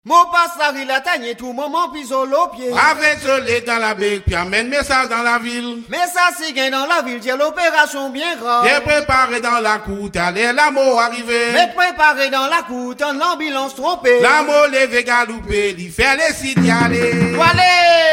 Mon passage il a tagné tout moment puis au pied. Avec dans la baie, puis amène message dans la ville. Mais ça c'est gain dans la ville, j'ai l'opération bien grave. J'ai préparé dans la cour, allez l'amour arrivé. Mais préparé dans la cour, l'ambulance trompée. L'amour levé galopé, il fait les signaler. Allez!